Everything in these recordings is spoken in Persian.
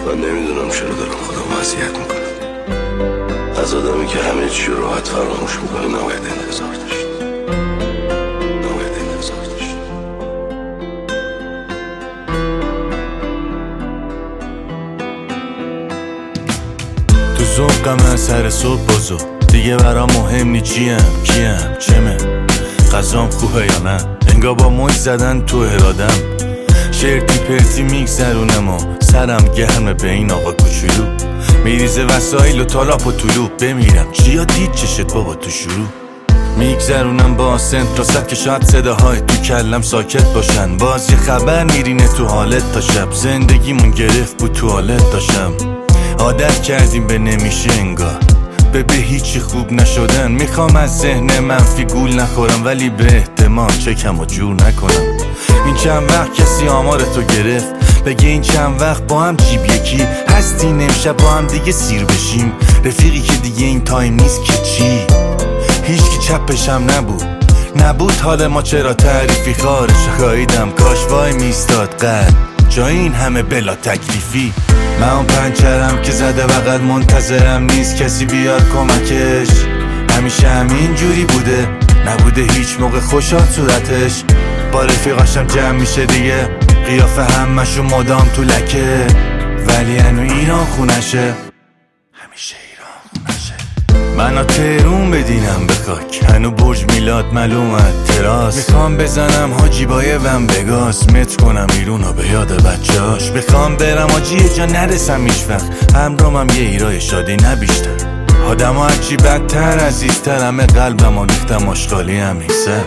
من نمیدونم چرا دارم خودم اذیت میکنم. از آدمی که همه چی راحت فراموش میکنه نباید انتظار داشت. تو ذوقم از سر صبح بازو دیگه برام مهم نی کیم چمه غذام خوبه یا نه، انگار با مش زدن تو ارادم. شرطی پرتی میگذرونم و سرم گرمه به این آقا کوچولو. میریزه وسایل و تالاپ و طلوع بمیرم چیا دید چشت بابا تو شروع. میگذرونم با سنت راست که شاید صداهای تو کلم ساکت باشن. باز یه خبر میرینه تو حالت تا شب. زندگیمون گرفت بود توالت داشتم. عادت کردیم به نمیشه انگار به هیچی خوب نشدن. میخوام از ذهن منفی گول نخورم ولی به احتمال چکم و جور نکنم. این چند وقت کسی آمار تو گرفت بگه این چند وقت با هم جیب یکی هستین امشب با هم دیگه سیر بشیم. رفیقی که دیگه این تایم نیست که چی. هیچکی چپشم نبود حال ما چرا تعریفی خارش خواهیدم کاش وای میستاد قد جای این همه بلا تکلیفی. من اون پنچرم که زده بغل منتظرم نیست کسی بیاد کمکش. همیشه همین جوری بوده نبوده هیچ موقع خوشحال صورتش. با رفیقاشم جمع میشه دیگه قیافه همشون مدام تو لکه. ولی هنو ایران خونشه همیشه ایران خونشه. منو تهرون بدینم به خاک هنو برج میلاد معلومت تراس. میخوام بزنم حاجیبای ومبگاس متر کنم ایرونو به یاد بچهاش. میخوام برم آجی یه جا نرسم هیچ وقت همرامم یه ایرای شادی نبیشتر. آدم ها هرچی بدتر عزیزتر همه قلبم ریختم آشغالی هم نیستم.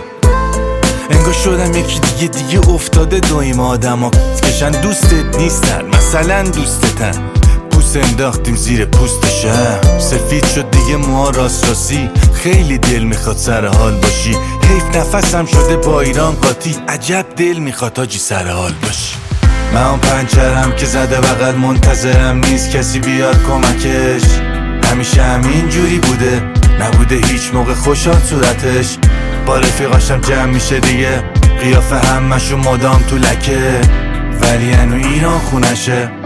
انگار شدم یکی دیگه افتاده دویم آدم ها کشن دوستت نیستن مثلا دوستتن. پوست انداختیم زیر پوست شهر سفید شد دیگه موها راستی. خیلی دل میخواد سر حال باشی. حیف نفسم شده با ایران قاطی. عجب دل میخواد آجی سر حال باشی. من اون پنچرم که زده بغل منتظرم نیست کسی بیاد کمکش. همیشه همین جوری بوده نبوده هیچ موقع خوشحال صورتش. با رفیقاشم جمع میشه دیگه قیافه همشون مدام تو لکه. ولی هنو ایران خونشه